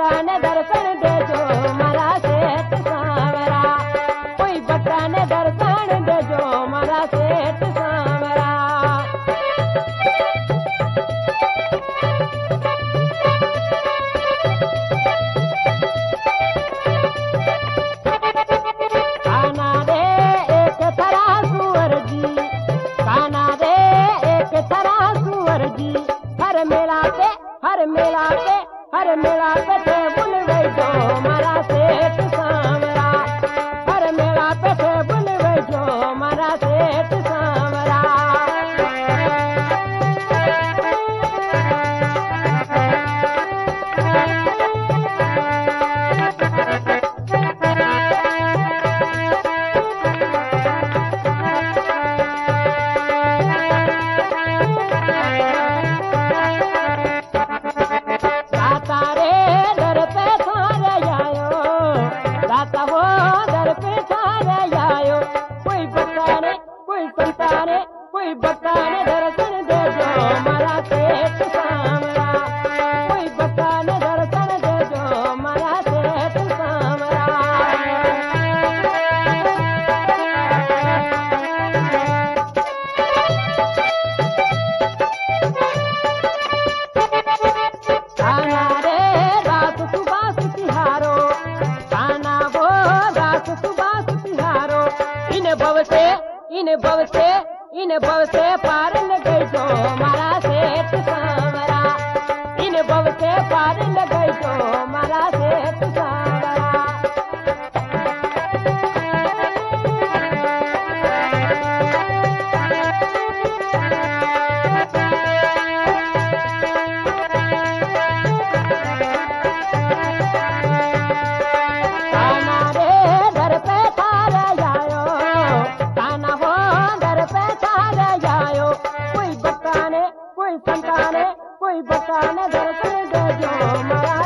बकाने दर्शन दे जो मारा सेठ सांवरा, कोई बकाने दर्शन दे जो मारा सेठ सांवरा। काना रे एक थरा सुअर जी, काना रे एक थरा सुअर जी, हर मेला पे हर मेला पे हर मेला पे टेबुल गई जो मारा सेठ सांवरा, हर मेला पे टेबुल गई जो मारा सेठ सांवरा। दाता रे दर पे थारे आयो, दाता वो दर पे थारे आयो, कोई बताने कोई संताने कोई बताने दर्शन दे जो मारा सेठ सांवरा, कोई बताने दर्शन दे जो मारा सेठ सांवरा। काना रे रात सुबास तिहारो, काना वो रात सुबास तिहारो, इन भव से इन भव से इन भव से पार लगे जो मारा सेठ सांवरा, इन भव से पार लगे जो मारा सेठ सांवरा। काना रे दर पे थारे आयो, काना वो दर पे थारे आयो, कोई बताने कोई संताने कोई बताने दर्शन दे जो मारा